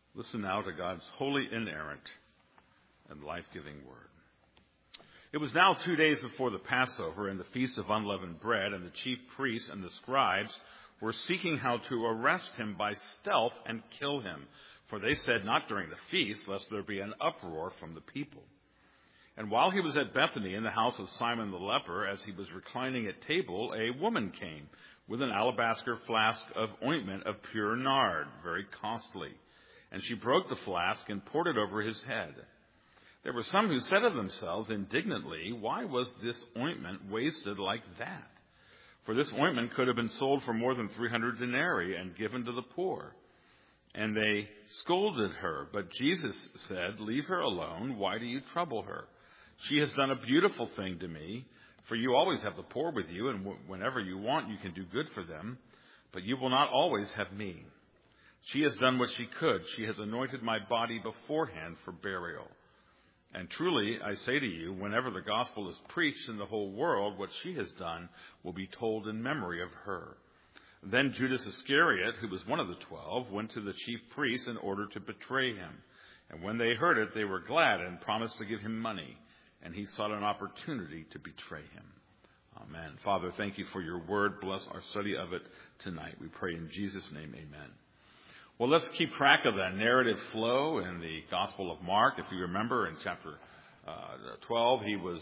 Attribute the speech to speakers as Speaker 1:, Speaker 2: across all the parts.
Speaker 1: Listen now to God's holy, inerrant, and life-giving word. It was now 2 days before the Passover and the Feast of Unleavened Bread, and the chief priests and the scribes were seeking how to arrest him by stealth and kill him. For they said, not during the feast, lest there be an uproar from the people. And while he was at Bethany in the house of Simon the leper, as he was reclining at table, a woman came with an alabaster flask of ointment of pure nard, very costly. And she broke the flask and poured it over his head. There were some who said to themselves indignantly, why was this ointment wasted like that? For this ointment could have been sold for more than 300 denarii and given to the poor. And they scolded her. But Jesus said, leave her alone. Why do you trouble her? She has done a beautiful thing to me. For you always have the poor with you, and whenever you want, you can do good for them. But you will not always have me. She has done what she could. She has anointed my body beforehand for burial. And truly, I say to you, whenever the gospel is preached in the whole world, what she has done will be told in memory of her. Then Judas Iscariot, who was one of the 12, went to the chief priests in order to betray him. And when they heard it, they were glad and promised to give him money. And he sought an opportunity to betray him. Amen. Father, thank you for your word. Bless our study of it tonight. We pray in Jesus' name, amen. Well, let's keep track of that narrative flow in the Gospel of Mark. If you remember, in chapter 12, he was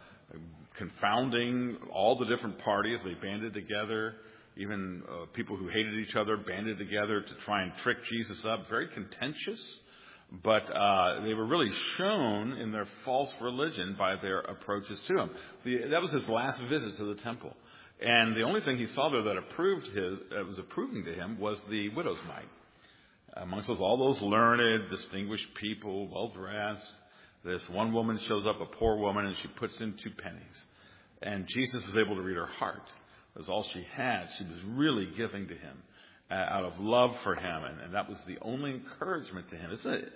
Speaker 1: confounding all the different parties. They banded together. Even people who hated each other banded together to try and trick Jesus up. Very contentious, but they were really shown in their false religion by their approaches to him. That was his last visit to the temple. And the only thing he saw there that was approving to him was the widow's mite. Amongst all those learned, distinguished people, well-dressed, this one woman shows up, a poor woman, and she puts in 2 pennies. And Jesus was able to read her heart. That was all she had. She was really giving to him out of love for him. And that was the only encouragement to him.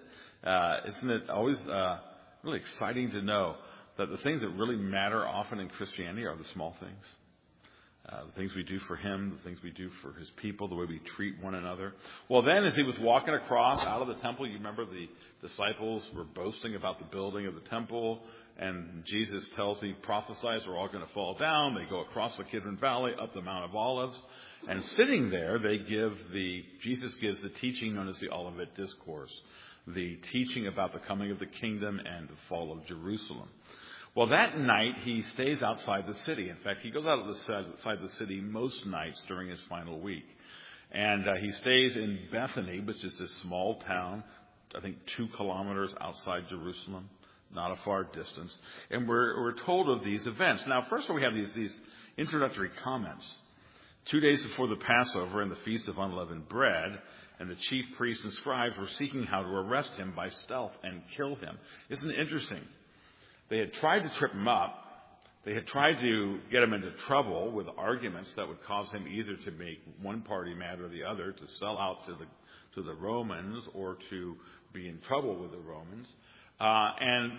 Speaker 1: Isn't it always really exciting to know that the things that really matter often in Christianity are the small things? The things we do for him, the things we do for his people, the way we treat one another. Well, then as he was walking across out of the temple, you remember the disciples were boasting about the building of the temple, and Jesus he prophesies they're all going to fall down. They go across the Kidron Valley, up the Mount of Olives, and sitting there, Jesus gives the teaching known as the Olivet Discourse, the teaching about the coming of the kingdom and the fall of Jerusalem. Well, that night, he stays outside the city. In fact, he goes outside the city most nights during his final week. And he stays in Bethany, which is this small town, I think 2 kilometers outside Jerusalem, not a far distance. And we're told of these events. Now, first of all, we have these introductory comments. 2 days before the Passover and the Feast of Unleavened Bread, and the chief priests and scribes were seeking how to arrest him by stealth and kill him. Isn't it interesting? They had tried to trip him up. They had tried to get him into trouble with arguments that would cause him either to make one party mad or the other, to sell out to the Romans, or to be in trouble with the Romans. And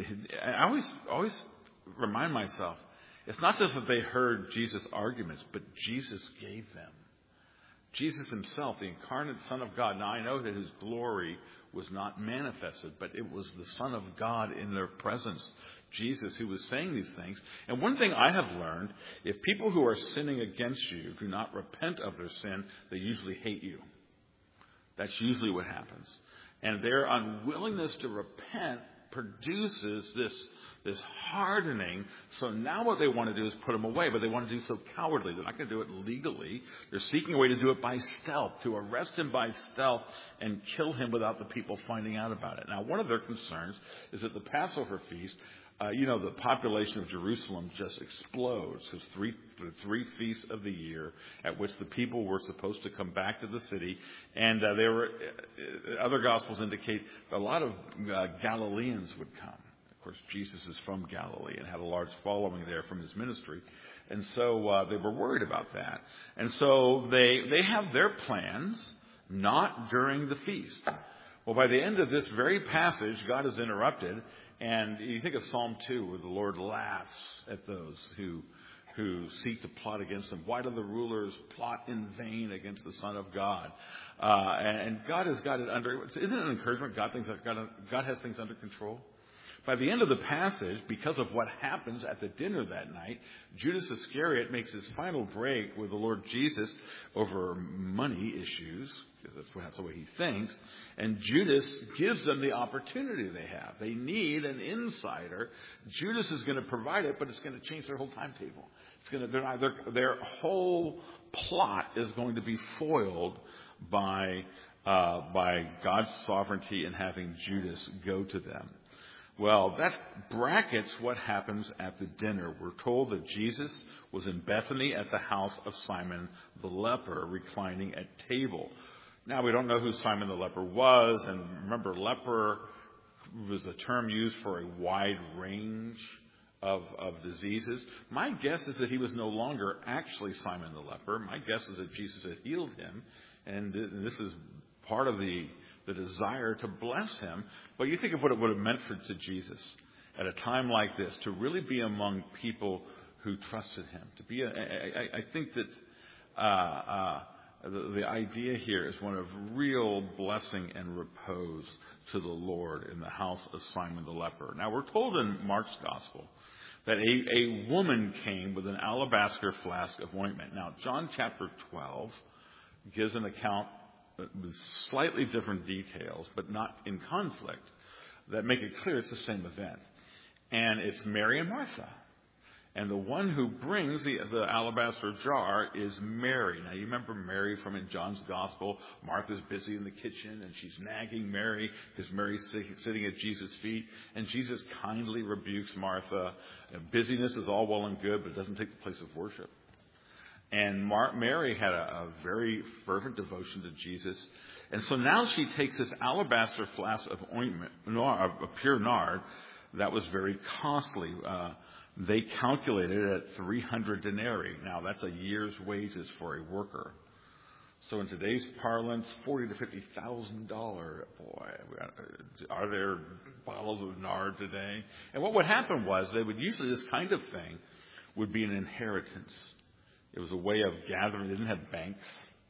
Speaker 1: I always remind myself, it's not just that they heard Jesus' arguments, but Jesus gave them. Jesus himself, the incarnate Son of God. Now, I know that his glory was not manifested, but it was the Son of God in their presence, Jesus, who was saying these things. And one thing I have learned, if people who are sinning against you do not repent of their sin, they usually hate you. That's usually what happens. And their unwillingness to repent produces this hardening. So now what they want to do is put him away, but they want to do so cowardly. They're not going to do it legally. They're seeking a way to do it by stealth, to arrest him by stealth and kill him without the people finding out about it. Now, one of their concerns is that the Passover feast, the population of Jerusalem just explodes. There's the three feasts of the year at which the people were supposed to come back to the city. And other Gospels indicate a lot of Galileans would come. Of course, Jesus is from Galilee and had a large following there from his ministry. And so they were worried about that. And so they have their plans, not during the feast. Well, by the end of this very passage, God is interrupted. And you think of Psalm 2, where the Lord laughs at those who who seek to plot against him? Why do the rulers plot in vain against the Son of God? And God has got it under. Isn't it an encouragement? God has things under control. By the end of the passage, because of what happens at the dinner that night, Judas Iscariot makes his final break with the Lord Jesus over money issues. That's the way he thinks. And Judas gives them the opportunity they have. They need an insider. Judas is going to provide it, but it's going to change their whole timetable. Their whole plot is going to be foiled by God's sovereignty in having Judas go to them. Well, that brackets what happens at the dinner. We're told that Jesus was in Bethany at the house of Simon the leper, reclining at table. Now, we don't know who Simon the leper was, and remember, leper was a term used for a wide range of diseases. My guess is that he was no longer actually Simon the leper. My guess is that Jesus had healed him, and this is part of the desire to bless him. But you think of what it would have meant to Jesus at a time like this, to really be among people who trusted him. I think that the idea here is one of real blessing and repose to the Lord in the house of Simon the leper. Now, we're told in Mark's gospel that a woman came with an alabaster flask of ointment. Now, John chapter 12 gives an account with slightly different details, but not in conflict, that make it clear it's the same event. And it's Mary and Martha. And the one who brings the alabaster jar is Mary. Now, you remember Mary from in John's Gospel. Martha's busy in the kitchen, and she's nagging Mary because Mary's sitting at Jesus' feet. And Jesus kindly rebukes Martha. Busyness is all well and good, but it doesn't take the place of worship. And Mary had a very fervent devotion to Jesus. And so now she takes this alabaster flask of ointment, of pure nard, that was very costly. They calculated it at 300 denarii. Now, that's a year's wages for a worker. So in today's parlance, $40,000 to $50,000. Boy, are there bottles of nard today? And what would happen was they would usually, this kind of thing would be an inheritance. It was a way of gathering. They didn't have banks.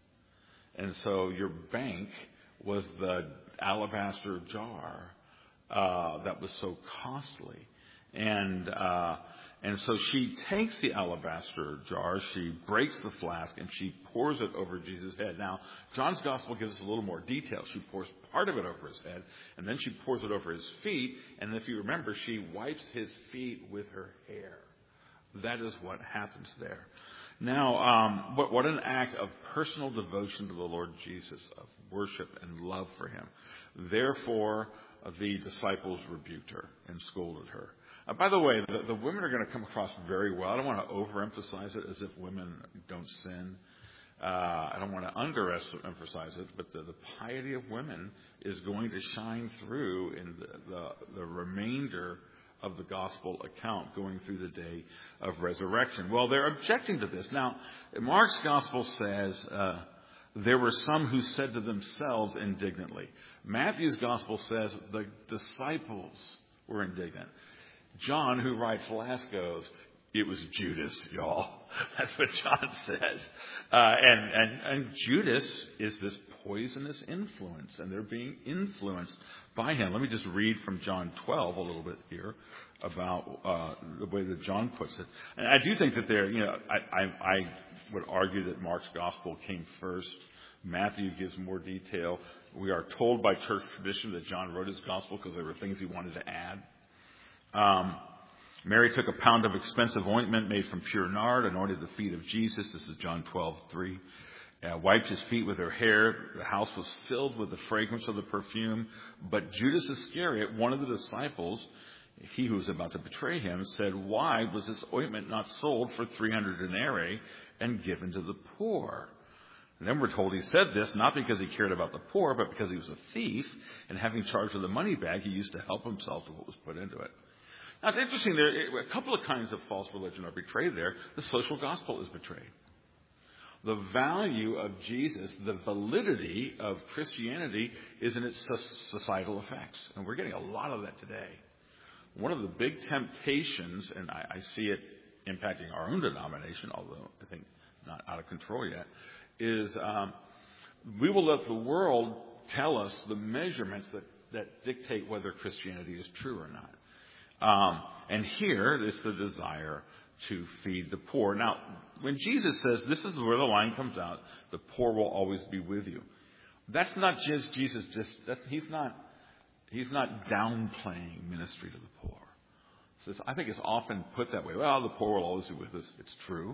Speaker 1: And so your bank was the alabaster jar that was so costly. And so she takes the alabaster jar, she breaks the flask, and she pours it over Jesus' head. Now, John's Gospel gives us a little more detail. She pours part of it over his head, and then she pours it over his feet. And if you remember, she wipes his feet with her hair. That is what happens there. Now, what an act of personal devotion to the Lord Jesus, of worship and love for him. Therefore, the disciples rebuked her and scolded her. By the way, the women are going to come across very well. I don't want to overemphasize it as if women don't sin. I don't want to underemphasize it, but the piety of women is going to shine through in the remainder of the gospel account going through the day of resurrection. Well, they're objecting to this. Now, Mark's gospel says there were some who said to themselves indignantly. Matthew's gospel says the disciples were indignant. John, who writes last, goes, it was Judas, y'all. That's what John says. And Judas is this poisonous influence, and they're being influenced by him. Let me just read from John 12 a little bit here about the way that John puts it. And I do think that I would argue that Mark's gospel came first. Matthew gives more detail. We are told by church tradition that John wrote his gospel because there were things he wanted to add. Mary took a pound of expensive ointment made from pure nard, anointed the feet of Jesus. This is John 12:3. Wiped his feet with her hair. The house was filled with the fragrance of the perfume. But Judas Iscariot, one of the disciples, he who was about to betray him, said, why was this ointment not sold for 300 denarii and given to the poor? And then we're told he said this not because he cared about the poor, but because he was a thief, and having charge of the money bag, he used to help himself to what was put into it. Now, it's interesting. There a couple of kinds of false religion are betrayed there. The social gospel is betrayed. The value of Jesus, the validity of Christianity is in its societal effects. And we're getting a lot of that today. One of the big temptations, and I see it impacting our own denomination, although I think not out of control yet, is we will let the world tell us the measurements that dictate whether Christianity is true or not. And here is the desire to feed the poor. Now, when Jesus says, this is where the line comes out, the poor will always be with you. That's not just Jesus, he's not downplaying ministry to the poor. So I think it's often put that way. Well, the poor will always be with us. It's true.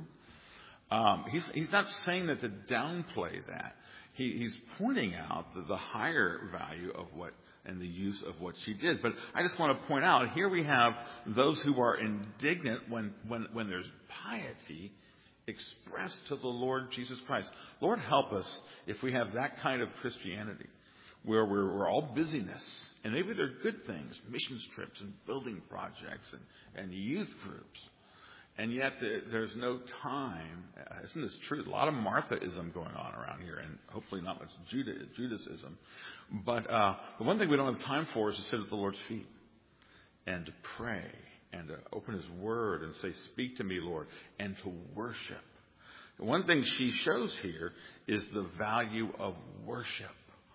Speaker 1: He's not saying that to downplay that. He's pointing out the higher value of what and the use of what she did. But I just want to point out, here we have those who are indignant when there's piety expressed to the Lord Jesus Christ. Lord, help us if we have that kind of Christianity where we're all busyness. And maybe they're good things, missions trips and building projects and youth groups. And yet there's no time. Isn't this true? A lot of Marthaism going on around here, and hopefully not much Judasism. But the one thing we don't have time for is to sit at the Lord's feet and to pray and to open His Word and say, speak to me, Lord, and to worship. The one thing she shows here is the value of worship.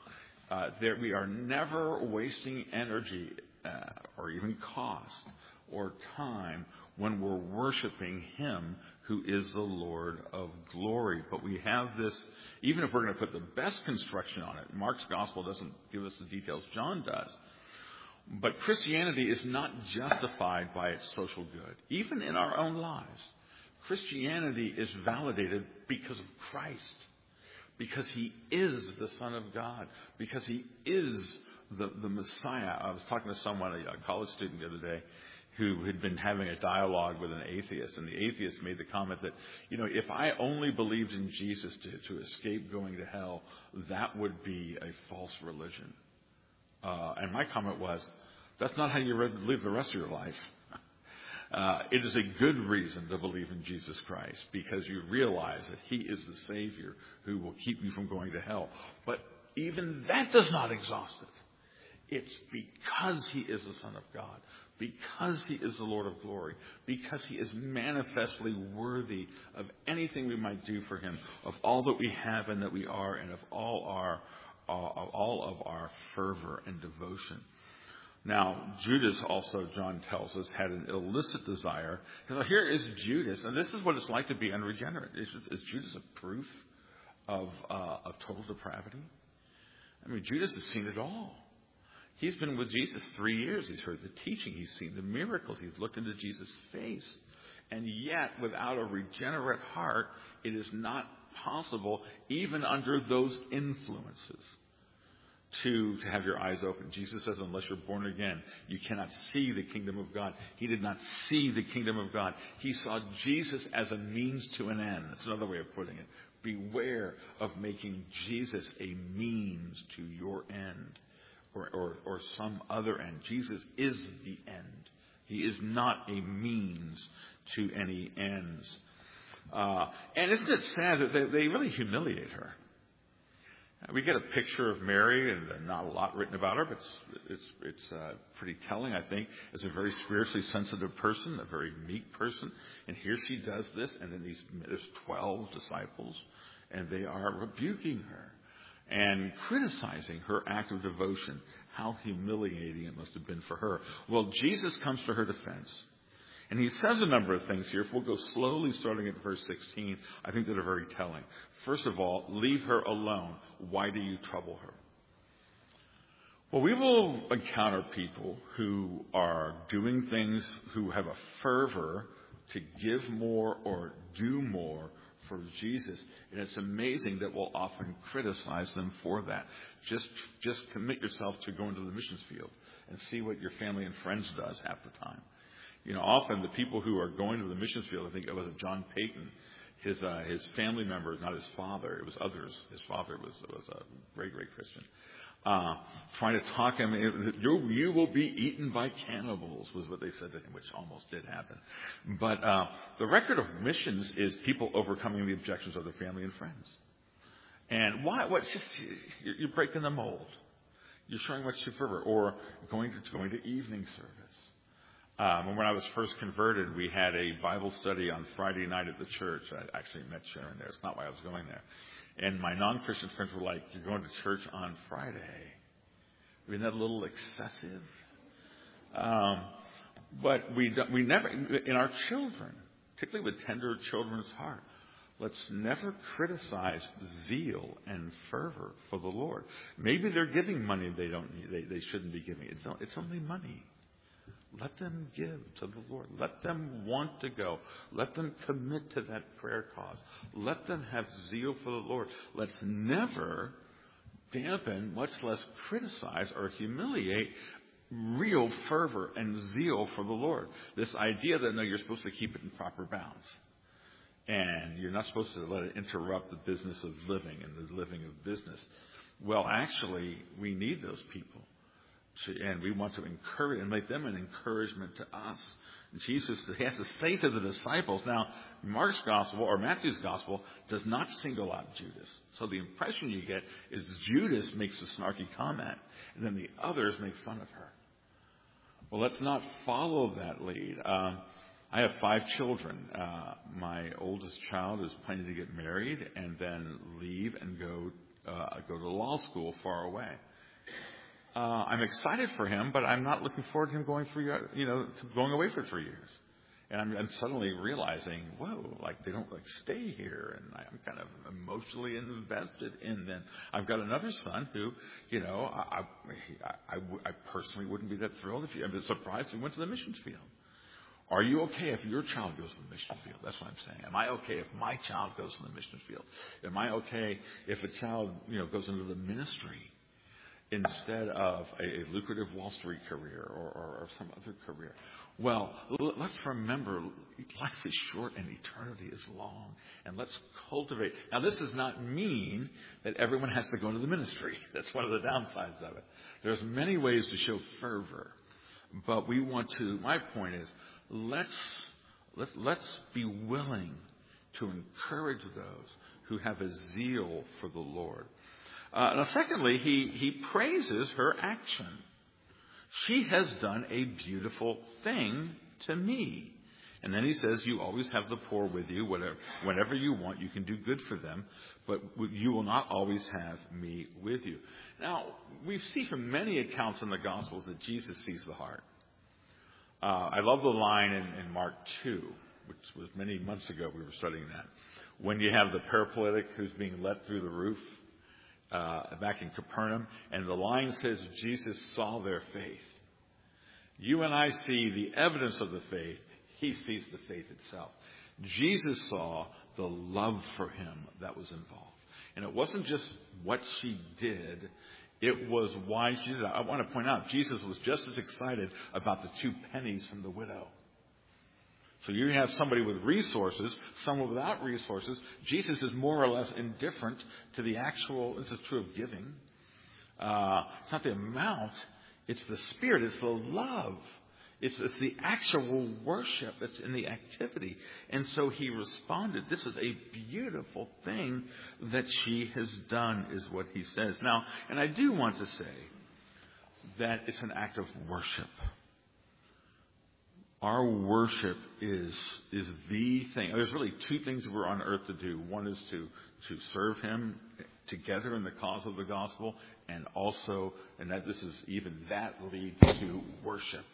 Speaker 1: We are never wasting energy or even cost or time when we're worshiping Him who is the Lord of glory. But we have this, even if we're going to put the best construction on it, Mark's gospel doesn't give us the details, John does. But Christianity is not justified by its social good. Even in our own lives, Christianity is validated because of Christ. Because He is the Son of God. Because He is the Messiah. I was talking to someone, a college student the other day, who had been having a dialogue with an atheist. And the atheist made the comment that, if I only believed in Jesus to escape going to hell, that would be a false religion. And my comment was, that's not how you live the rest of your life. It is a good reason to believe in Jesus Christ because you realize that He is the Savior who will keep you from going to hell. But even that does not exhaust it. It's because He is the Son of God, because He is the Lord of glory, because He is manifestly worthy of anything we might do for Him, of all that we have and that we are, and of all of our fervor and devotion. Now, Judas also, John tells us, had an illicit desire. Because here is Judas, and this is what it's like to be unregenerate. Is Judas a proof of total depravity? I mean, Judas has seen it all. He's been with Jesus 3 years. He's heard the teaching. He's seen the miracles. He's looked into Jesus' face. And yet, without a regenerate heart, it is not possible, even under those influences, to have your eyes open. Jesus says, unless you're born again, you cannot see the kingdom of God. He did not see the kingdom of God. He saw Jesus as a means to an end. That's another way of putting it. Beware of making Jesus a means to your end or some other end. Jesus is the end. He is not a means to any ends. And isn't it sad that they really humiliate her? We get a picture of Mary, and not a lot written about her, but it's pretty telling, I think, as a very spiritually sensitive person, a very meek person. And here she does this, and then there's 12 disciples, and they are rebuking her and criticizing her act of devotion. How humiliating it must have been for her. Well, Jesus comes to her defense. And He says a number of things here. If we'll go slowly starting at verse 16, I think that are very telling. First of all, leave her alone. Why do you trouble her? Well, we will encounter people who are doing things, who have a fervor to give more or do more for Jesus. And it's amazing that we'll often criticize them for that. Just commit yourself to going to the missions field and see what your family and friends does half the time. Often the people who are going to the missions field, I think it was John Payton, his family members, not his father, it was others. His father was a great, great Christian. Trying to talk him, you will be eaten by cannibals, was what they said to him, which almost did happen. But the record of missions is people overcoming the objections of their family and friends. And why? You're breaking the mold. You're showing much fervor, or going to evening service. When I was first converted, we had a Bible study on Friday night at the church. I actually met Sharon there. It's not why I was going there. And my non-Christian friends were like, "You're going to church on Friday?" Isn't that a little excessive? But we never, in our children, particularly with tender children's heart, let's never criticize zeal and fervor for the Lord. Maybe they're giving money they don't need, they shouldn't be giving. It's only money. Let them give to the Lord. Let them want to go. Let them commit to that prayer cause. Let them have zeal for the Lord. Let's never dampen, much less criticize or humiliate real fervor and zeal for the Lord. This idea that, no, you're supposed to keep it in proper bounds. And you're not supposed to let it interrupt the business of living and the living of business. Well, actually, we need those people. And we want to encourage and make them an encouragement to us. Jesus has to say to the disciples. Now, Mark's gospel or Matthew's gospel does not single out Judas. So the impression you get is Judas makes a snarky comment, and then the others make fun of her. Well, let's not follow that lead. I have 5 children. My oldest child is planning to get married and then leave and go to law school far away. I'm excited for him, but I'm not looking forward to him going going away for 3 years. And I'm suddenly realizing, whoa, like they don't stay here, and I'm kind of emotionally invested in them. I've got another son who, I personally wouldn't be that thrilled if I'm surprised he went to the missions field. Are you okay if your child goes to the mission field? That's what I'm saying. Am I okay if my child goes to the mission field? Am I okay if a child, goes into the ministry instead of a lucrative Wall Street career or some other career? Well, let's remember, life is short and eternity is long. And let's cultivate. Now, this does not mean that everyone has to go into the ministry. That's one of the downsides of it. There's many ways to show fervor. But we want to, my point is, let's be willing to encourage those who have a zeal for the Lord. Now, secondly, he praises her action. She has done a beautiful thing to me. And then he says, you always have the poor with you. Whenever you want, you can do good for them. But you will not always have me with you. Now, we see from many accounts in the Gospels that Jesus sees the heart. I love the line in Mark 2, which was many months ago we were studying that. When you have the paralytic who's being let through the roof back in Capernaum, and the line says Jesus saw their faith. You and I see the evidence of the faith. He sees the faith itself. Jesus saw the love for him that was involved. And it wasn't just what she did. It was why she did it. I want to point out, Jesus was just as excited about the 2 pennies from the widow. So you have somebody with resources, someone without resources. Jesus is more or less indifferent to the actual, this is true of giving. It's not the amount, it's the spirit, it's the love. It's the actual worship that's in the activity. And so he responded, this is a beautiful thing that she has done, is what he says. Now, and I do want to say that it's an act of worship. Our worship is the thing. There's really 2 things that we're on earth to do. One is to serve him together in the cause of the gospel, and also, and that this is even that leads to worship.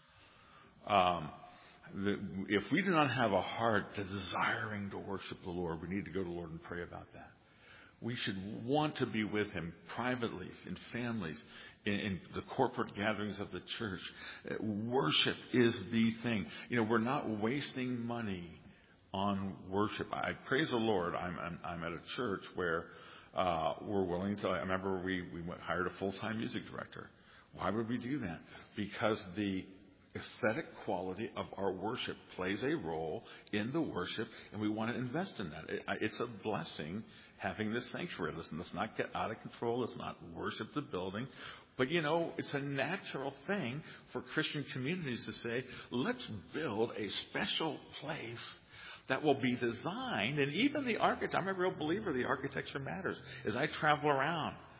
Speaker 1: If we do not have a heart desiring to worship the Lord, we need to go to the Lord and pray about that. We should want to be with him privately, in families, in the corporate gatherings of the church. Worship is the thing. We're not wasting money on worship. I praise the Lord. I'm at a church where we're willing to. I remember we hired a full-time music director. Why would we do that? Because the aesthetic quality of our worship plays a role in the worship, and we want to invest in that. It's a blessing having this sanctuary. Listen, let's not get out of control. Let's not worship the building. But, it's a natural thing for Christian communities to say, let's build a special place that will be designed. And even the architect, I'm a real believer the architecture matters. As I travel around,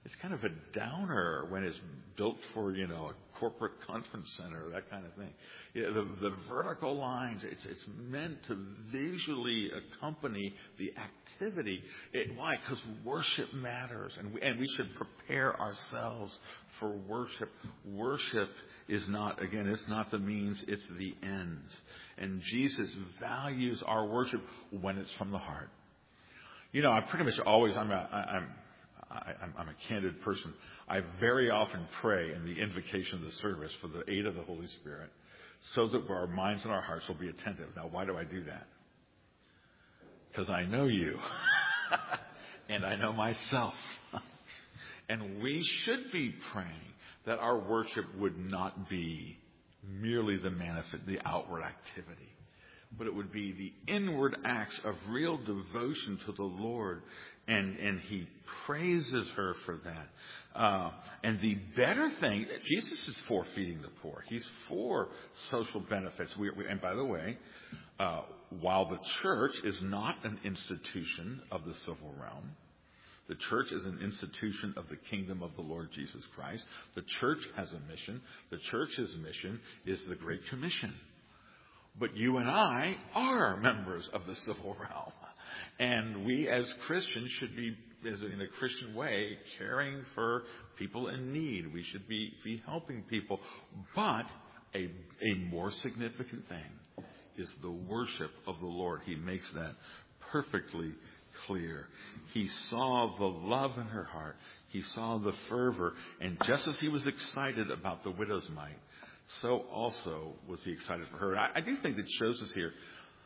Speaker 1: it's kind of a downer when it's built for, a corporate conference center, that kind of thing. The vertical lines, it's meant to visually accompany the activity. Why? Because worship matters, and we should prepare ourselves for worship. Worship is not, again, it's not the means, it's the ends. And Jesus values our worship when it's from the heart. I pretty much always, I'm a candid person. I very often pray in the invocation of the service for the aid of the Holy Spirit so that our minds and our hearts will be attentive. Now, why do I do that? Because I know you and I know myself. And we should be praying that our worship would not be merely the outward activity, but it would be the inward acts of real devotion to the Lord. And he praises her for that. And the better thing, Jesus is for feeding the poor. He's for social benefits. And by the way, while the church is not an institution of the civil realm, the church is an institution of the kingdom of the Lord Jesus Christ. The church has a mission. The church's mission is the Great Commission. But you and I are members of the civil realm. And we as Christians should be, in a Christian way, caring for people in need. We should be helping people. But a more significant thing is the worship of the Lord. He makes that perfectly clear. He saw the love in her heart. He saw the fervor. And just as he was excited about the widow's mite, so also was he excited for her. I do think it shows us here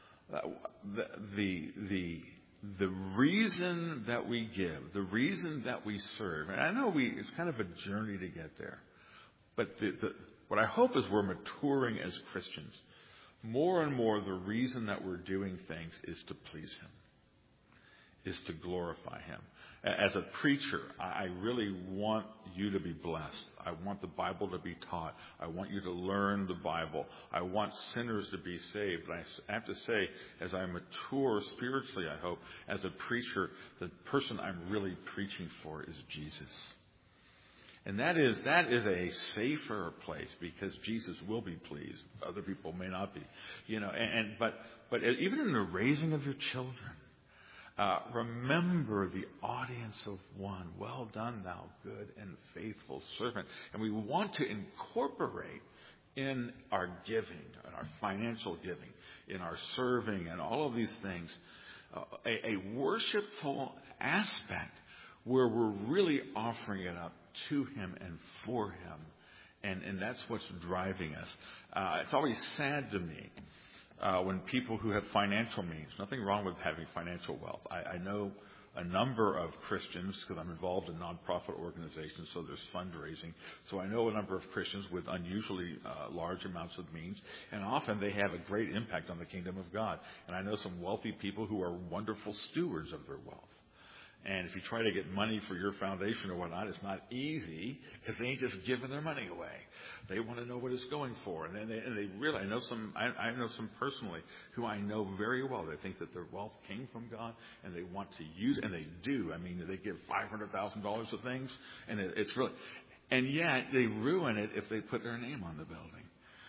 Speaker 1: the reason that we give, the reason that we serve. And I know it's kind of a journey to get there. But what I hope is we're maturing as Christians. More and more, the reason that we're doing things is to please Him, is to glorify Him. As a preacher, I really want you to be blessed. I want the Bible to be taught. I want you to learn the Bible. I want sinners to be saved. But I have to say, as I mature spiritually, I hope, as a preacher, the person I'm really preaching for is Jesus. And that is a safer place because Jesus will be pleased. Other people may not be. But even in the raising of your children, remember the audience of one. Well done, thou good and faithful servant. And we want to incorporate in our giving, in our financial giving, in our serving, and all of these things, a worshipful aspect where we're really offering it up to Him and for Him. And that's what's driving us. It's always sad to me when people who have financial means, nothing wrong with having financial wealth. I know a number of Christians, because I'm involved in nonprofit organizations, so there's fundraising. So I know a number of Christians with unusually large amounts of means, and often they have a great impact on the kingdom of God. And I know some wealthy people who are wonderful stewards of their wealth. And if you try to get money for your foundation or whatnot, it's not easy because they ain't just giving their money away. They want to know what it's going for, and they really. I know some personally who I know very well. They think that their wealth came from God, and they want to use it, and they do. I mean, they give $500,000 to things, and it's really, and yet they ruin it if they put their name on the building.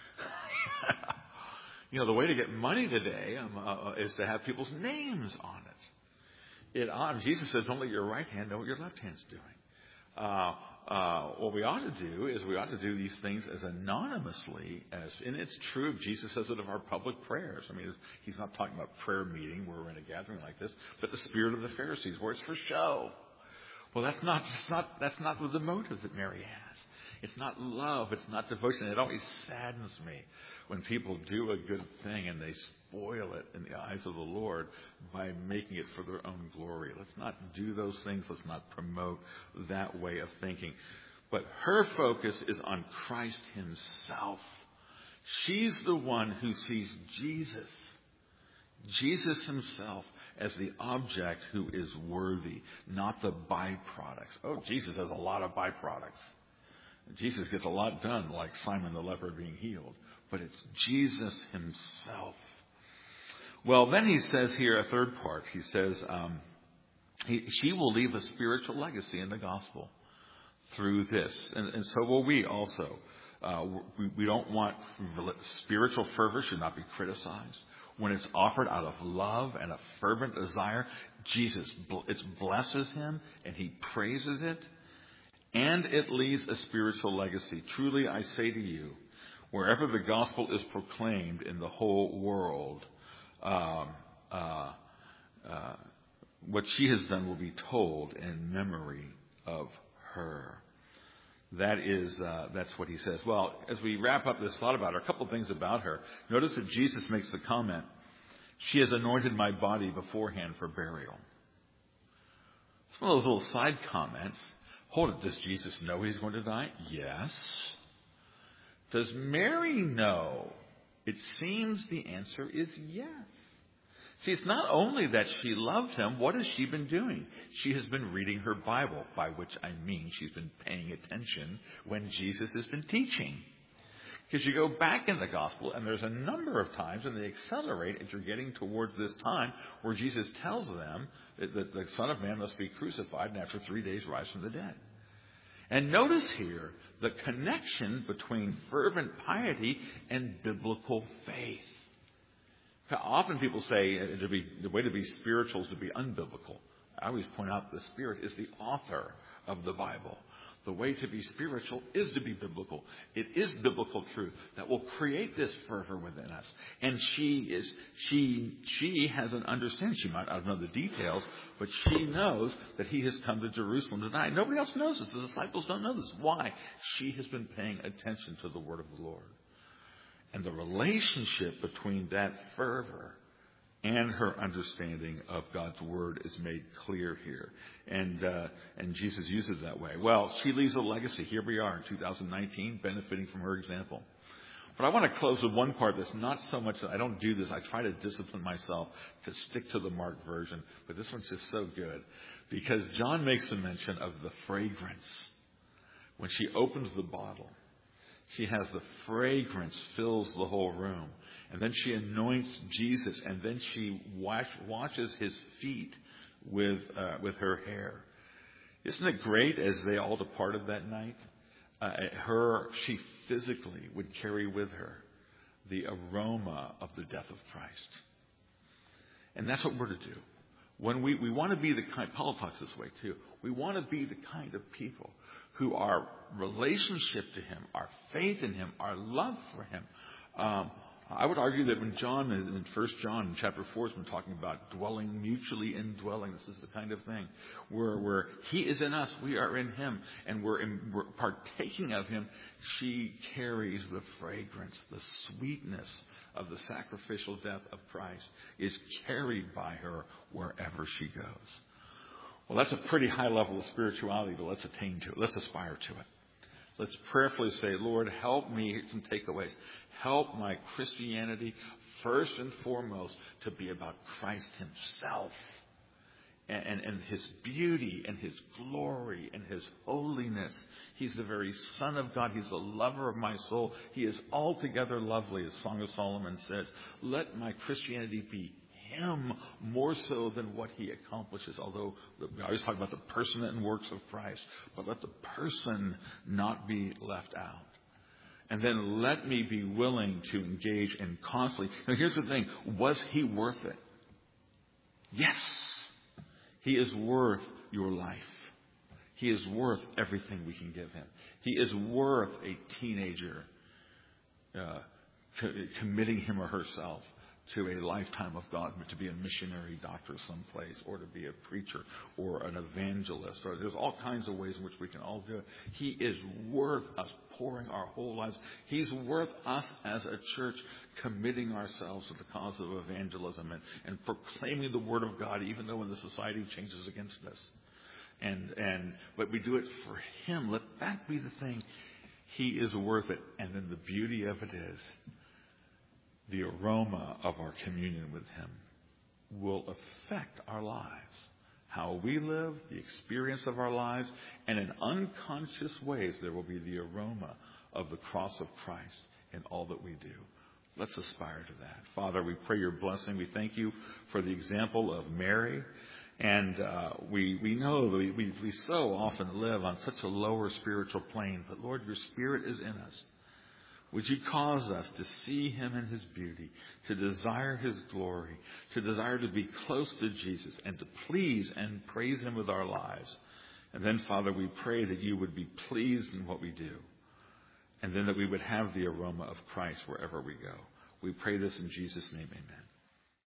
Speaker 1: The way to get money today is to have people's names on it. Jesus says, "Don't let your right hand know what your left hand's doing." What we ought to do is we ought to do these things as anonymously and it's true. Jesus says it of our public prayers. I mean, He's not talking about prayer meeting where we're in a gathering like this, but the spirit of the Pharisees, where it's for show. Well, that's not the motive that Mary has. It's not love. It's not devotion. It always saddens me when people do a good thing and they spoil it in the eyes of the Lord by making it for their own glory. Let's not do those things. Let's not promote that way of thinking. But her focus is on Christ Himself. She's the one who sees Jesus Himself, as the object who is worthy, not the byproducts. Oh, Jesus has a lot of byproducts. Jesus gets a lot done, like Simon the leper being healed. But it's Jesus Himself. Well, then he says here a third part. He says she will leave a spiritual legacy in the gospel. through this. And so will we also. We don't want spiritual fervor should not be criticized. When it's offered out of love and a fervent desire, it blesses him and he praises it. And it leaves a spiritual legacy. Truly, I say to you, wherever the gospel is proclaimed in the whole world, what she has done will be told in memory of her. That's what he says. Well, as we wrap up this thought about her, a couple of things about her. Notice that Jesus makes the comment, she has anointed my body beforehand for burial. It's one of those little side comments. Hold it, does Jesus know he's going to die? Yes. Does Mary know? It seems the answer is yes. See, it's not only that she loved him. What has she been doing? She has been reading her Bible, by which I mean she's been paying attention when Jesus has been teaching. Because you go back in the gospel, and there's a number of times, and they accelerate as you're getting towards this time, where Jesus tells them that the Son of Man must be crucified and after 3 days rise from the dead. And notice here the connection between fervent piety and biblical faith. Often people say the way to be spiritual is to be unbiblical. I always point out the Spirit is the author of the Bible. The way to be spiritual is to be biblical. It is biblical truth that will create this fervor within us. And she has an understanding. She might not know the details, but she knows that he has come to Jerusalem to die. Nobody else knows this. The disciples don't know this. Why? She has been paying attention to the word of the Lord. And the relationship between that fervor and her understanding of God's word is made clear here. And Jesus uses it that way. Well, she leaves a legacy. Here we are in 2019, benefiting from her example. But I want to close with one part that's not so much that I don't do this. I try to discipline myself to stick to the Mark version. But this one's just so good. Because John makes a mention of the fragrance. When she opens the bottle, she has the fragrance fills the whole room. And then she anoints Jesus. And then she washes his feet with her hair. Isn't it great as they all departed that night? She physically would carry with her the aroma of the death of Christ. And that's what we're to do. When we want to be the kind, Paul talks this way too. We want to be the kind of people who our relationship to him, our faith in him, our love for him. I would argue that when John, in 1 John chapter 4, has been talking about dwelling, mutually indwelling, this is the kind of thing where he is in us, we are in him, and we're partaking of him. She carries the fragrance, the sweetness of the sacrificial death of Christ is carried by her wherever she goes. Well, that's a pretty high level of spirituality, but let's attain to it. Let's aspire to it. Let's prayerfully say, Lord, help me. Here's some takeaways. Help my Christianity, first and foremost, to be about Christ himself and his beauty and his glory and his holiness. He's the very Son of God. He's the lover of my soul. He is altogether lovely, as Song of Solomon says. Let my Christianity be him more so than what he accomplishes. Although we always talk about the person and works of Christ, but let the person not be left out. And then let me be willing to engage in constantly. Now here's the thing. Was he worth it? Yes. He is worth your life. He is worth everything we can give him. He is worth a teenager committing him or herself to a lifetime of God, to be a missionary doctor someplace, or to be a preacher, or an evangelist, or there's all kinds of ways in which we can all do it. He is worth us pouring our whole lives. He's worth us as a church committing ourselves to the cause of evangelism and proclaiming the word of God, even though when the society changes against us. But we do it for him. Let that be the thing. He is worth it. And then the beauty of it is, the aroma of our communion with him will affect our lives. How we live, the experience of our lives, and in unconscious ways there will be the aroma of the cross of Christ in all that we do. Let's aspire to that. Father, we pray your blessing. We thank you for the example of Mary And we know that we so often live on such a lower spiritual plane. But Lord, your Spirit is in us. Would you cause us to see him in his beauty, to desire his glory, to desire to be close to Jesus, and to please and praise him with our lives. And then, Father, we pray that you would be pleased in what we do. And then that we would have the aroma of Christ wherever we go. We pray this in Jesus' name, amen.